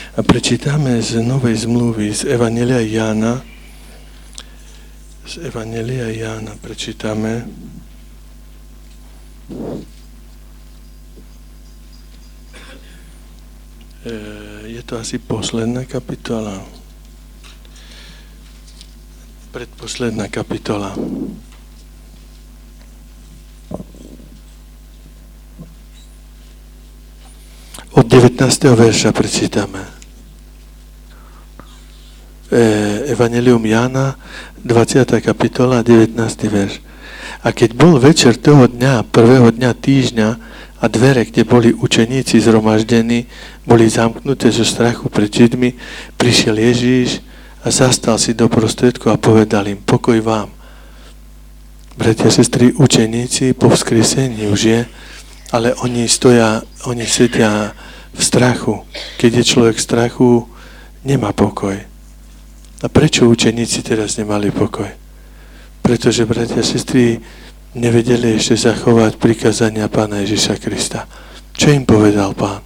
A prečítame z Novej zmluvy, z Evanjelia Jána. Z Evanjelia Jána prečítame. Je to asi posledná kapitola. Predposledná kapitola. Od 19. verša prečítame. Evangelium Jána, 20. kapitola, 19. verš. A keď bol večer toho dňa, prvého dňa týždňa a dvere, kde boli učeníci zhromaždení, boli zamknuté zo strachu pred Židmi, prišiel Ježíš a zastal si do prostredku a povedal im, pokoj vám. Bratia, sestry, učeníci po vzkriesení už je, ale oni sedia v strachu. Keď je človek v strachu, nemá pokoj. A prečo učeníci teraz nemali pokoj? Pretože, bratia a sestry, nevedeli ešte zachovať prikázania Pána Ježiša Krista. Čo im povedal Pán?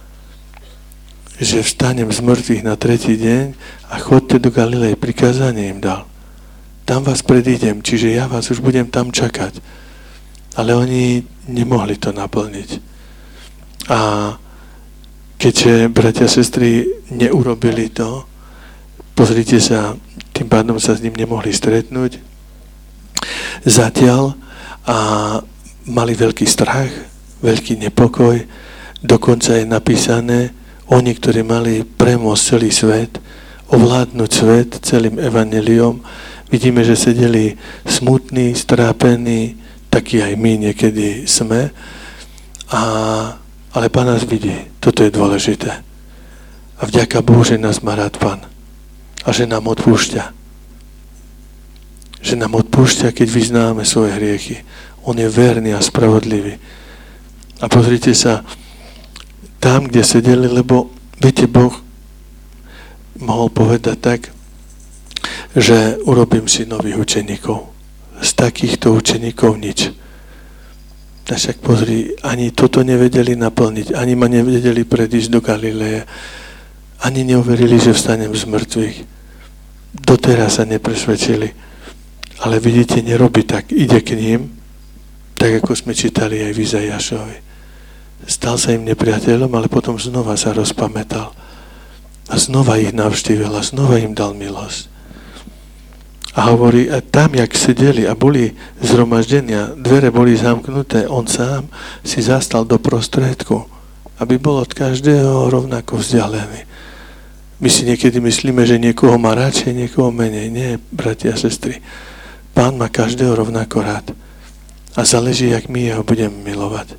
Že vstanem z mŕtvych na tretí deň a chodte do Galilei, prikázanie im dal. Tam vás predídem, čiže ja vás už budem tam čakať. Ale oni nemohli to naplniť. A keďže, bratia a sestry, neurobili to, pozrite sa, tým pádom sa s ním nemohli stretnúť zatiaľ a mali veľký strach, veľký nepokoj, dokonca je napísané, oni, ktorí mali premôcť celý svet, ovládnuť svet celým evanjeliom, vidíme, že sedeli smutní, strápení, takí aj my niekedy sme, ale Pán nás vidí, toto je dôležité. A vďaka Bohu, že nás má rád Pán. A že nám odpúšťa. Že nám odpúšťa, keď vyznáme svoje hriechy. On je verný a spravodlivý. A pozrite sa, tam, kde sedeli, lebo viete, Boh mohol povedať tak, že urobím si nových učeníkov. Z takýchto učeníkov nič. A však pozri, ani toto nevedeli naplniť, ani ma nevedeli predísť do Galileje, ani neuverili, že vstanem z mŕtvych. Doteraz sa nepresvedčili. Ale vidíte, nerobí tak. Ide k ním, tak ako sme čítali aj v Izaiášovi. Stal sa im nepriateľom, ale potom znova sa rozpamätal. A znova ich navštívil a znova im dal milosť. A hovorí, a tam, jak sedeli a boli zhromaždenia, dvere boli zamknuté, on sám si zastal do prostredku, aby bol od každého rovnako vzdialený. My si niekedy myslíme, že niekoho má radšej, niekoho menej. Nie, bratia a sestry. Pán má každého rovnako rád. A záleží, jak my jeho budeme milovať.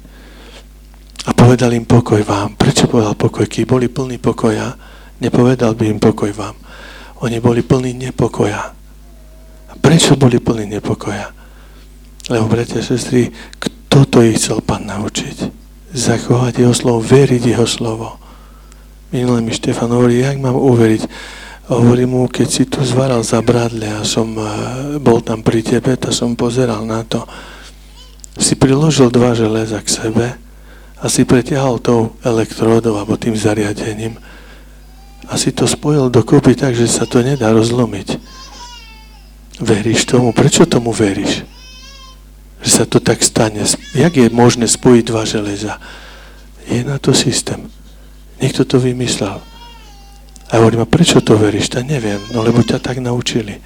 A povedal im pokoj vám. Prečo povedal pokoj? Keď boli plní pokoja, nepovedal by im pokoj vám. Oni boli plní nepokoja. A prečo boli plní nepokoja? Lebo, bratia a sestry, kto to ich chcel Pán naučiť? Zachovať jeho slovo, veriť jeho slovo. Minulé mi Štefan hovorí, jak mám uveriť? Hovorí mu, keď si tu zvaral za brádle a som bol tam pri tebe, to som pozeral na to. Si priložil 2 železa k sebe a si pretiahol tou elektródou alebo tým zariadením a si to spojil dokopy tak, že sa to nedá rozlomiť. Veríš tomu? Prečo tomu veríš? Že sa to tak stane? Jak je možné spojiť 2 železa? Je na to systém. Niekto to vymyslel. A hovorím, a prečo to veríš? Tak neviem, no lebo ťa tak naučili.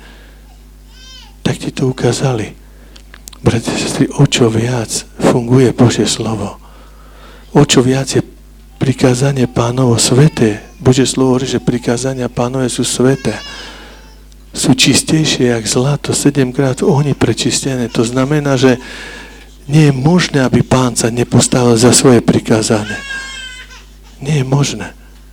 Tak ti to ukázali. Bratia a sestry, o čo viac funguje Božie slovo. O čo viac je prikázanie Pánovo sveté. Božie slovo hovorí, že prikázania Pánove sú sveté. Sú čistejšie jak zlato, 7-krát v ohni prečistené. To znamená, že nie je možné, aby Pán sa nepostavil za svoje prikázanie. Nie je možné.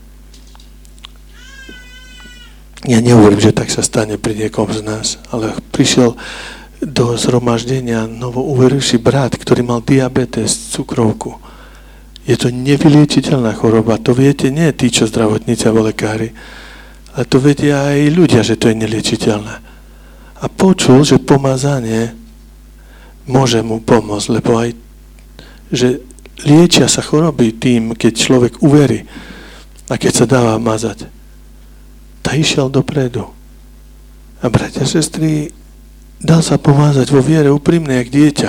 Ja nehovorím, že tak sa stane pri niekom z nás, ale prišiel do zhromaždenia novouverivší brat, ktorý mal diabetes, cukrovku. Je to nevyliečiteľná choroba. To viete, nie tí, čo zdravotníci alebo lekári, ale to vedia aj ľudia, že to je neliečiteľné. A počul, že pomazanie môže mu pomôcť, lebo aj, že liečia sa choroby tým, keď človek uverí. A keď sa dáva mazať, tak išiel dopredu. A bratia, sestry, dal sa pomázať vo viere úprimne, jak dieťa.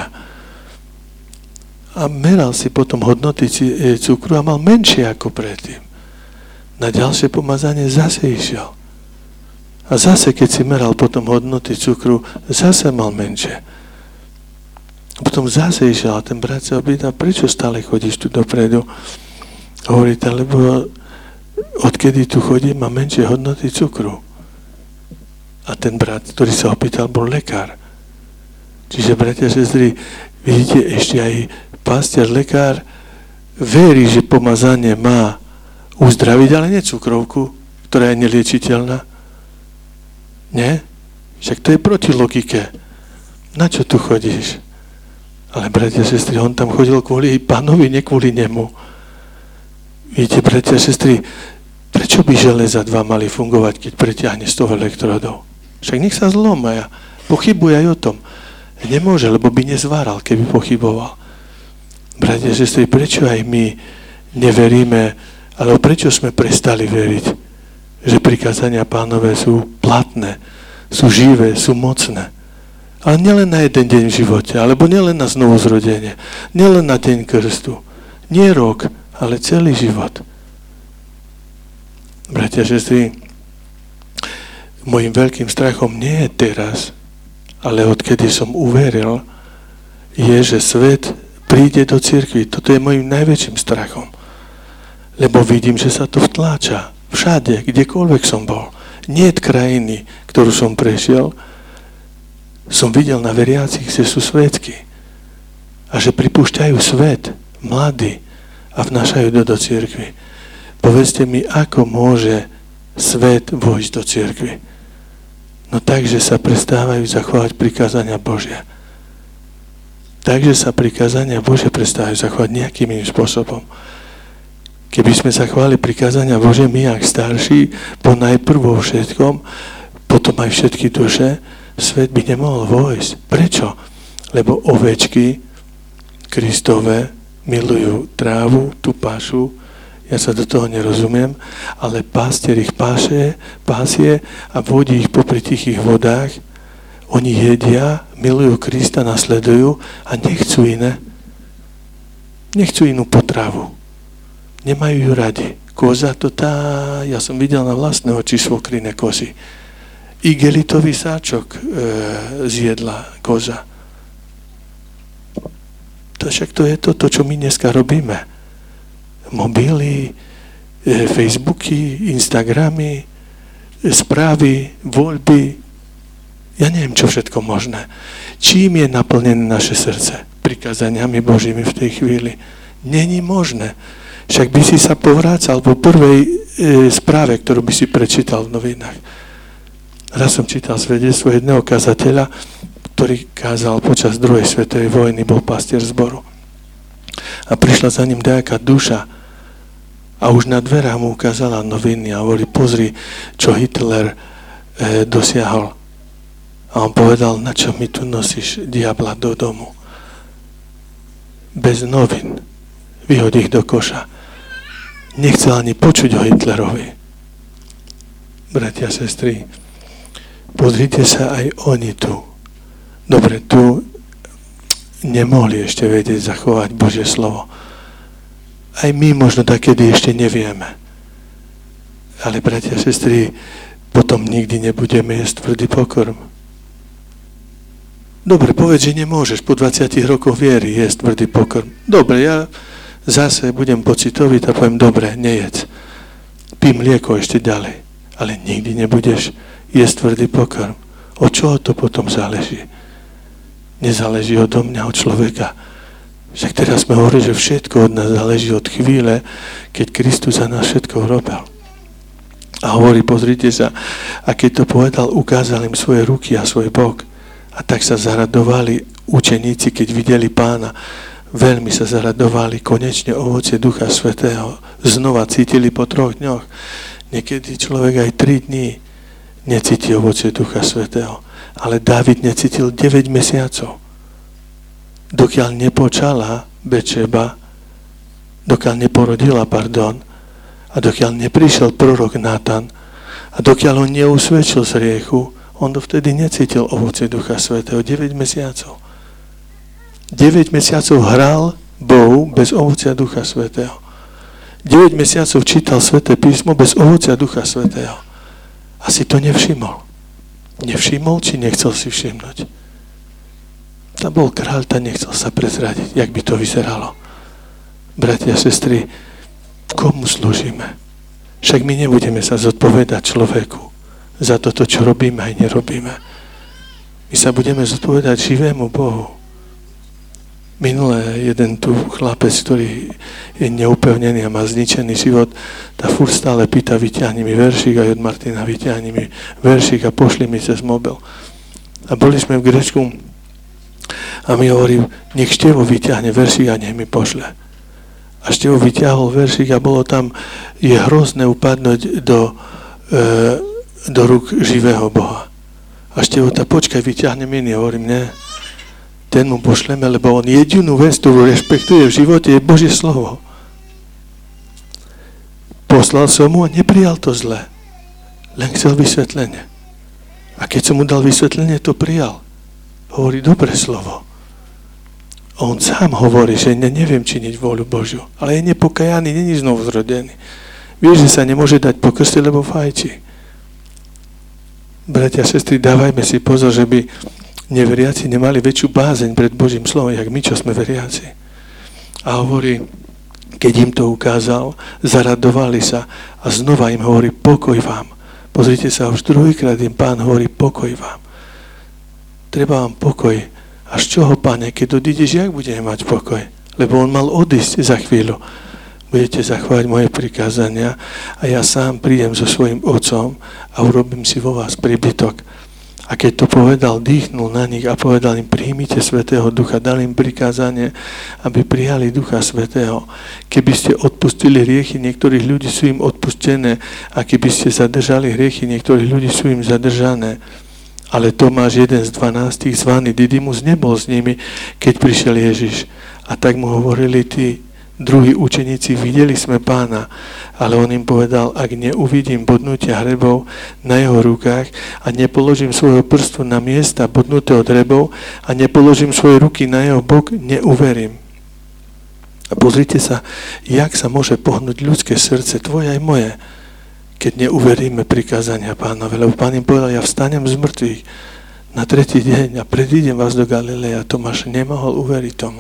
A meral si potom hodnoty cukru a mal menšie ako predtým. Na ďalšie pomazanie zase išiel. A zase, keď si meral potom hodnoty cukru, zase mal menšie. A potom zase išiel a ten brat sa opýtal, prečo stále chodíš tu dopredu? Hovorí, lebo odkedy tu chodím, má menšie hodnoty cukru. A ten brat, ktorý sa opýtal, bol lekár. Čiže, bratia, sestry, vidíte, ešte aj pastier, lekár verí, že pomazanie má uzdraviť, ale nie cukrovku, ktorá je neliečiteľná. Nie? Však to je proti logike. Na čo tu chodíš? Ale, bratia, sestry, on tam chodil kvôli pánovi, nie kvôli nemu. Vidíte, bratia, sestry, prečo by železa 2 mali fungovať, keď preťahne 100 elektrodov? Však nech sa zlomia. Pochybuje aj o tom. Nemôže, lebo by nezváral, keby pochyboval. Bratia, sestry, prečo aj my neveríme, alebo prečo sme prestali veriť, že prikázania Pánové sú platné, sú živé, sú mocné. Ale nielen na jeden deň v živote, alebo nielen na znovuzrodenie, nielen na deň krstu, nie rok, ale celý život. Bratia, sestry, mojím veľkým strachom nie je teraz, ale odkedy som uveril, je, že svet príde do cirkvi. Toto je mojím najväčším strachom. Lebo vidím, že sa to vtláča. Všade, kdekoľvek som bol. Nie je krajiny, ktorú som prešiel, som videl na veriacich, že sú svetky. A že pripúšťajú svet, mladí, a vnášajú do cirkvi. Povedzte mi, ako môže svet vojsť do cirkvi? No takže sa prestávajú zachovať prikázania Božie. Takže sa prikázania Božie prestávajú zachovať nejakým iným spôsobom. Keby sme zachovali prikázania Božie my, jak starší, ponajprv vo všetkom, potom aj všetky duše, svet by nemohol vojsť. Prečo? Lebo ovečky Kristove milujú trávu, tú pášu, ja sa do toho nerozumiem, ale pastier ich pásie a vodí ich popri tichých vodách. Oni jedia, milujú Krista, nasledujú a nechcú iné. Nechcú inú potravu. Nemajú ju radi. Koza to ja som videl na vlastné oči svokrine kozy. Igelitový sáčok zjedla koza. Však to je to, čo my dneska robíme. Mobily, Facebooky, Instagramy, správy, voľby. Ja neviem, čo všetko možné. Čím je naplnené naše srdce? Prikázaniami Božími v tej chvíli. Není možné. Však by si sa povrácal po prvej správe, ktorú by si prečítal v novinách. Raz som čítal svedectvo jedného kazateľa, ktorý kázal počas druhej svetovej vojny, bol pastier zboru. A prišla za ním nejaká duša a už na dverách mu ukázala noviny a hovorí, pozri, čo Hitler dosiahol. A on povedal, na čo mi tu nosíš diabla do domu? Bez novín. Vyhodí ich do koša. Nechcel ani počuť o Hitlerovi. Bratia, sestry, pozrite sa, aj oni tu. Dobre, tu nemohli ešte vedieť zachovať Božie slovo. Aj my možno takedy ešte nevieme. Ale, bratia a sestry, potom nikdy nebudeme jesť tvrdý pokrm. Dobre, povedz, že nemôžeš po 20 rokoch viery jesť tvrdý pokrm. Dobre, ja zase budem pocitový a poviem, dobre, nejedz. Pí mlieko ešte ďalej. Ale nikdy nebudeš jesť tvrdý pokrm. Od čoho to potom záleží? Nezáleží odo mňa, od človeka. Však teraz sme hovorili, že všetko od nás záleží od chvíle, keď Kristus za nás všetko urobil. A hovorí, pozrite sa, a keď to povedal, ukázal im svoje ruky a svoj bok. A tak sa zaradovali učeníci, keď videli Pána. Veľmi sa zaradovali, konečne ovocie Ducha Svätého. Znova cítili po 3 dňoch. Niekedy človek aj 3 dní necíti ovocie Ducha Svätého. Ale Dávid necítil 9 mesiacov. Dokiaľ neporodila, a A dokiaľ neprišiel prorok Nátan a dokiaľ on neusvedčil z hriechu, on dovtedy necítil ovocie Ducha Svätého 9 mesiacov. 9 mesiacov hral Bohu bez ovocia Ducha Svätého. 9 mesiacov čítal Sväté písmo bez ovocia Ducha Svätého. A si to nevšimol. Nevšimol, či nechcel si všimnúť? Tam bol kráľ, tam nechcel sa prezradiť, jak by to vyzeralo. Bratia a sestry, komu slúžime? Však my nebudeme sa zodpovedať človeku za toto, čo robíme aj nerobíme. My sa budeme zodpovedať živému Bohu. Minulé jeden tu chlapec, ktorý je neupevnený a má zničený život, tá furt stále pýta, vyťahni mi veršík, aj od Martina, vyťahni mi veršík a pošli mi cez mobil. A boli sme v Grécku a mi hovorí, nech Števo vyťahne veršík a nech mi pošle. A Števo vyťahol veršík a bolo tam, je hrozné upadnúť do rúk živého Boha. A Števo, počkaj, vyťahnem iný, hovorím, ne. Ten mu pošleme, lebo on jedinú vec, ktorú rešpektuje v živote, je Božie slovo. Poslal som mu a neprijal to zle. Len chcel vysvetlenie. A keď som mu dal vysvetlenie, to prijal. Hovorí dobré slovo. A on sám hovorí, že neviem činiť vôľu Božiu, ale je nepokajaný, není znovu zrodený. Vieš, že sa nemôže dať pokrstiť, lebo fajči. Bratia a sestry, dávajme si pozor, že by neveriaci nemali väčšiu bázeň pred Božím slovom, jak my, čo sme veriaci. A hovorí, keď im to ukázal, zaradovali sa a znova im hovorí, pokoj vám. Pozrite sa, už druhýkrát im Pán hovorí, pokoj vám. Treba vám pokoj. A z čoho, Pane, keď odídeš, jak budeme mať pokoj? Lebo on mal odísť za chvíľu. Budete zachovať moje prikázania a ja sám prídem so svojím otcom a urobím si vo vás príbytok. A keď to povedal, dýchnul na nich a povedal im, príjmite Svätého Ducha, dal im prikázanie, aby prijali Ducha Svätého. Keby ste odpustili hriechy, niektorých ľudí sú im odpustené, a keby ste zadržali hriechy, niektorých ľudí sú im zadržané. Ale Tomáš, jeden z 12, zvaný Didymus, nebol s nimi, keď prišiel Ježiš. A tak mu hovorili tí druhí učeníci, videli sme Pána, ale on im povedal, ak neuvidím bodnutia hrebov na jeho rukách a nepoložím svojho prstu na miesta bodnutého hrebov a nepoložím svoje ruky na jeho bok, neuverím. A pozrite sa, jak sa môže pohnúť ľudské srdce, tvoje aj moje, keď neuveríme prikázania Pánovi. Lebo Pán im povedal, ja vstanem z mŕtvych na 3. deň a predídem vás do Galileja. Tomáš nemohol uveriť tomu.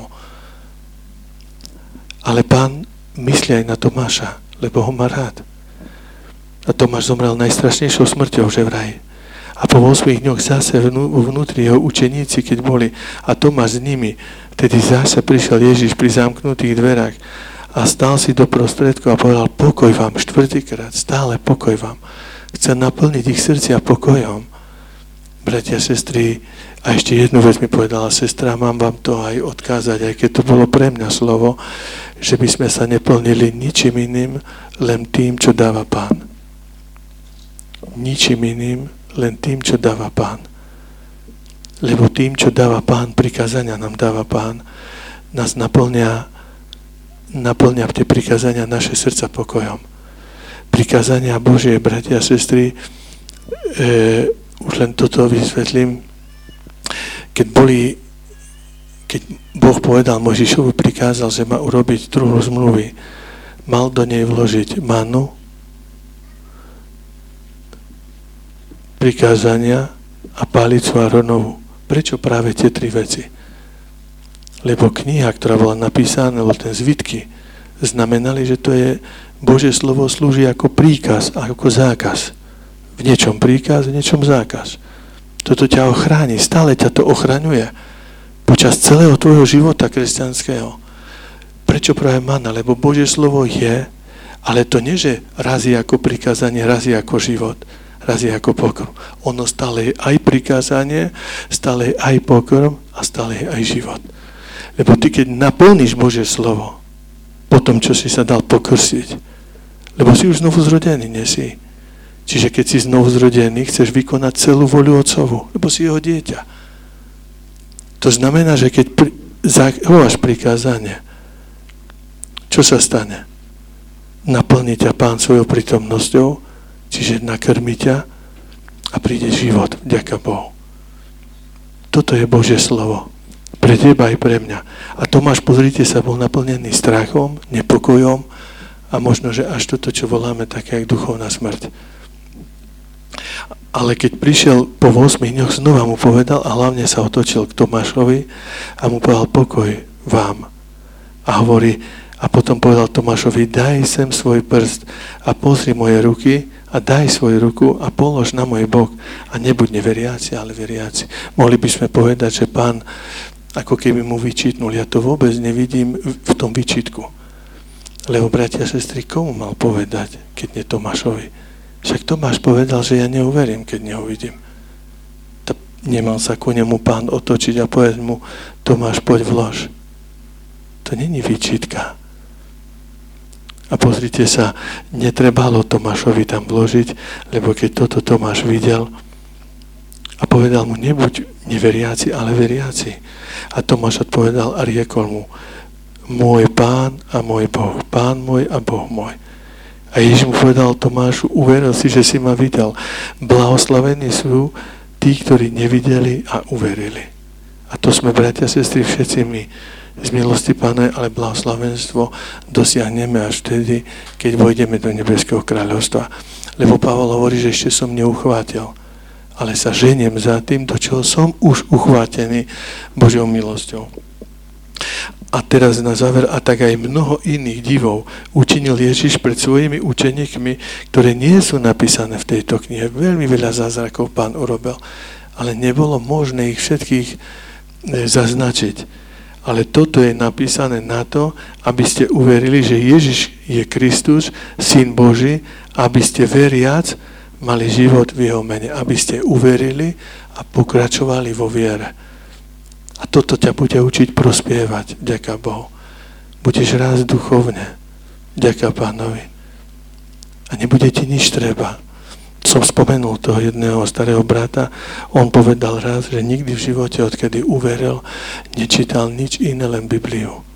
Ale Pán myslí aj na Tomáša, lebo ho má rád. A Tomáš zomrel najstrašnejšou smrťou, že vraj. A po 8 dňoch zase vnútri jeho učeníci, keď boli, a Tomáš s nimi, vtedy zase prišiel Ježiš pri zamknutých dverách a stál si do prostredku a povedal, pokoj vám, 4-krát, stále pokoj vám. Chce naplniť ich srdcia pokojom. Bratia, sestry, a ešte jednu vec mi povedala sestra, mám vám to aj odkázať, aj keď to bolo pre mňa slovo, že by sme sa neplnili ničím iným, len tým, čo dáva Pán. Ničím iným, len tým, čo dáva Pán. Lebo tým, čo dáva Pán, prikázania nám dáva Pán, nás naplňa tie prikázania naše srdca pokojom. Prikázania Božie, bratia a sestry, už len toto vysvetlím, keď Boh povedal Mojžišovi, prikázal, že má urobiť druhú zmluvy, mal do nej vložiť manu, prikázania a palicu Áronovu. Prečo práve tie 3 veci? Lebo kniha, ktorá bola napísaná, alebo ten zvitky, znamenali, že to je Božie slovo slúži ako príkaz a ako zákaz. V niečom príkaz, v niečom zákaz. Toto ťa ochráni, stále ťa to ochraňuje. Počas celého tvojho života kresťanského. Prečo práve mana? Lebo Božie slovo je, ale to nie, že razí ako prikázanie, razí ako život, razí ako pokrm. Ono stále je aj prikázanie, stále je aj pokrm a stále je aj život. Lebo ty, keď naplníš Božie slovo, po tom, čo si sa dal pokrstiť, lebo si už znovu zrodený, nie si. Čiže keď si znovu zrodený, chceš vykonať celú voľu Otcovu, lebo si jeho dieťa. To znamená, že keď zachováš prikázanie, čo sa stane? naplní ťa Pán svojou prítomnosťou, čiže nakrmi ťa a príde život, vďaka Bohu. Toto je Božie slovo. Pre teba aj pre mňa. A Tomáš, pozrite sa, bol naplnený strachom, nepokojom a možno, že až toto, čo voláme také, jak duchovná smrť. Ale keď prišiel po 8 dňoch, znova mu povedal a hlavne sa otočil k Tomášovi a mu povedal pokoj vám. A hovorí, a potom povedal Tomášovi, daj sem svoj prst a pozri moje ruky a daj svoju ruku a polož na môj bok a nebuď neveriaci, ale veriaci. Mohli by sme povedať, že Pán ako keby mu vyčítnul. Ja to vôbec nevidím v tom vyčítku. Lebo bratia a sestry, komu mal povedať, keď nie Tomášovi? Však Tomáš povedal, že ja neuverím, keď neuvidím. Nemal sa ku nemu Pán otočiť a povedať mu, Tomáš, poď vlož. To není výčitka. A pozrite sa, netrebalo Tomášovi tam vložiť, lebo keď toto Tomáš videl a povedal mu, nebuď neveriaci, ale veriaci. A Tomáš odpovedal a riekol mu, môj Pán a môj Boh, Pán môj a Boh môj. A Ježiš mu povedal Tomášu, uveril si, že si ma videl. Blahoslavení sú tí, ktorí nevideli a uverili. A to sme, bratia a sestry, všetci my. Z milosti Pána, ale blahoslavenstvo dosiahneme až vtedy, keď vojdeme do nebeského kráľovstva. Lebo Pavol hovorí, že ešte som neuchvátil, ale sa ženiem za tým, do čoho som už uchvátený Božou milosťou. A teraz na záver, a tak aj mnoho iných divov učinil Ježiš pred svojimi učeníkmi, ktoré nie sú napísané v tejto knihe. Veľmi veľa zázrakov Pán urobil, ale nebolo možné ich všetkých zaznačiť. Ale toto je napísané na to, aby ste uverili, že Ježiš je Kristus, Syn Boží, aby ste veriac mali život v jeho mene, aby ste uverili a pokračovali vo viere. A toto ťa bude učiť prospievať, vďaka Bohu. Budeš rásť duchovne, vďaka Pánovi. A nebude ti nič treba. Som spomenul toho jedného starého brata, on povedal raz, že nikdy v živote, odkedy uveril, nečítal nič iné, len Bibliu.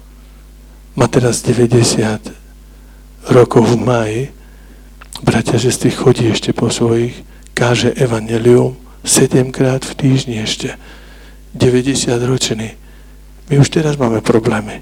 Má teraz 90 rokov v máji, bratia, že si chodí ešte po svojich, káže evanjelium 7-krát v týždni ešte. 90 ročný. My už teraz máme problémy.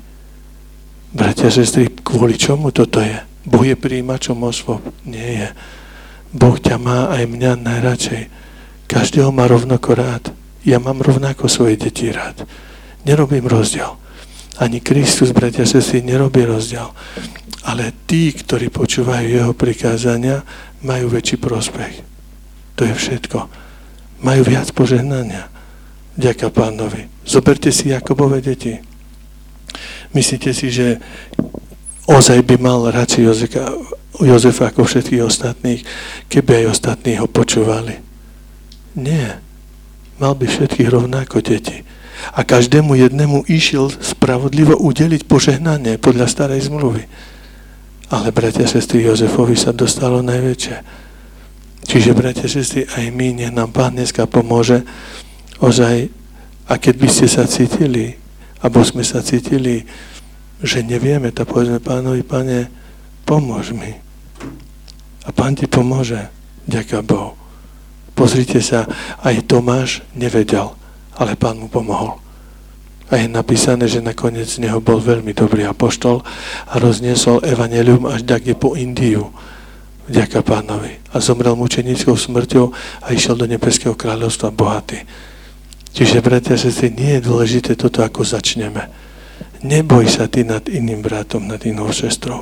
Bratia, sestry, kvôli čomu toto je? Boh je prijímačom osôb? Nie je. Boh ťa má aj mňa najradšej. Každého má rovnako rád. Ja mám rovnako svoje deti rád. Nerobím rozdiel. Ani Kristus, bratia, sestry, nerobí rozdiel. Ale tí, ktorí počúvajú jeho prikázania, majú väčší prospech. To je všetko. Majú viac požehnania. Vďaka Pánovi. Zoberte si Jakobove deti. Myslíte si, že ozaj by mal radšej Jozefa ako všetkých ostatných, keby aj ostatní ho počúvali? Nie. Mal by všetkých rovnako deti. A každému jednému išiel spravodlivo udeliť požehnanie podľa starej zmluvy. Ale, bratia, sestry, Jozefovi sa dostalo najväčšie. Čiže, bratia, sestry, aj my, nech nám Pán dneska pomôže ozaj, a keď by ste sa cítili, alebo sme sa cítili, že nevieme, tak povedzme Pánovi, Pane, pomôž mi. A Pán ti pomôže, ďaká Bohu. Pozrite sa, aj Tomáš nevedel, ale Pán mu pomohol. A je napísané, že nakoniec z neho bol veľmi dobrý apoštol a rozniesol evanjelium až takde po Indiu. Vďaka Pánovi. A zomrel mučenickou smrťou a išiel do nebeského kráľovstva bohatý. Čiže, bratia a sestry, nie je dôležité toto, ako začneme. Neboj sa ty nad iným bratom, nad inou sestrou.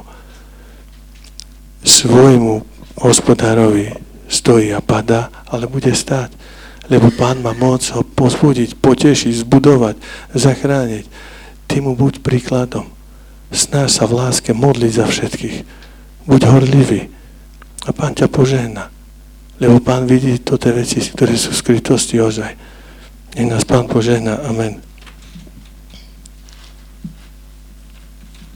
Svojmu hospodárovi stojí a padá, ale bude stáť. Lebo Pán má moc ho pozbudiť, potešiť, zbudovať, zachrániť. Ty mu buď príkladom. Snaž sa v láske modliť za všetkých. Buď horlivý. A Pán ťa požehná. Lebo Pán vidí toto veci, ktoré sú v skrytosti ozaj. Nech nás Pán požehná. Amen.